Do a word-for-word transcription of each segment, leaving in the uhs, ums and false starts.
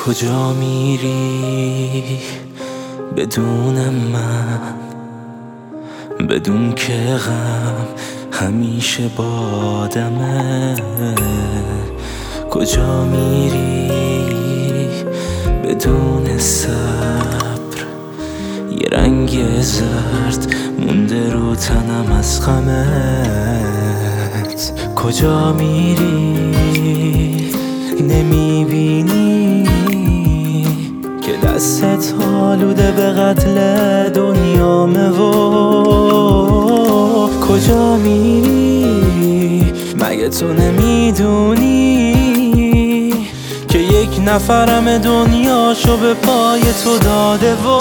کجا میری بدون من، بدون که غم همیشه بادمه؟ کجا میری بدون صبر، یه رنگ زرد مونده رو تنم از غمت؟ کجا میری نمیبینی که دستت آلوده به قتل دنیامه؟ و کجا میری مگه تو نمیدونی که یک نفرم دنیاشو به پای تو داده؟ و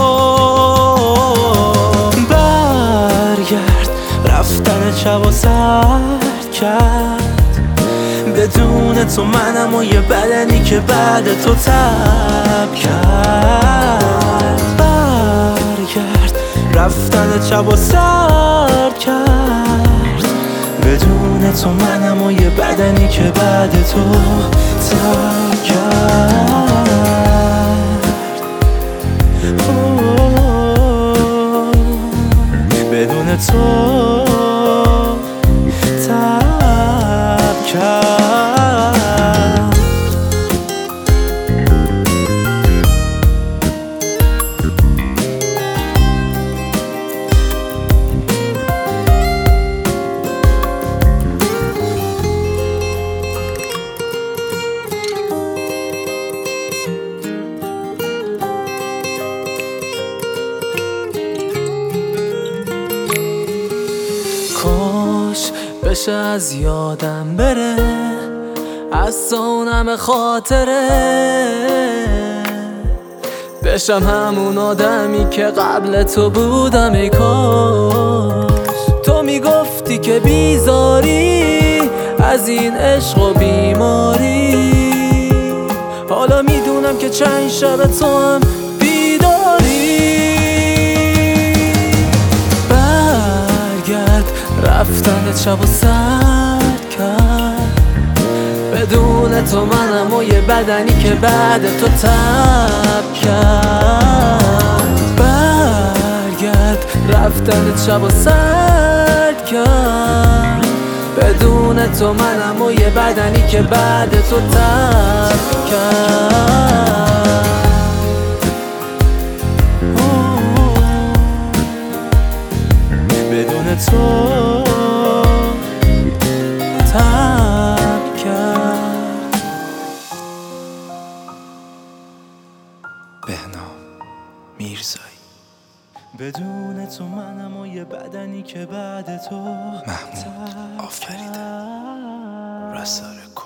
برگرد رفتن شب و سر کرد، بدون تو منم و یه بدنی که بعد تو تب کرد. برگرد رفتن شب و سر کرد، بدون تو منم و یه بدنی که بعد تو تب کرد. بدون تو تب کرد. کاش بشه از یادم بره از سونم خاطره، بشم همون آدمی که قبل تو بودم. ای کاش تو میگفتی که بیزاری از این عشق و بیماری، حالا میدونم که چند شب تو هم بیداری. برگرد رفتن شب و سر کرد، بدون تو منم و یه بدنی که بعد تو تب کرد. برگرد رفتن شب و سر کرد، بدون تو منم و یه بدنی که بعد تو تب کرد. بدون تو تب کرد. بهنام میرزایی. بدون تو منم و یه بدنی که بعد تو محمود آفریده. رسال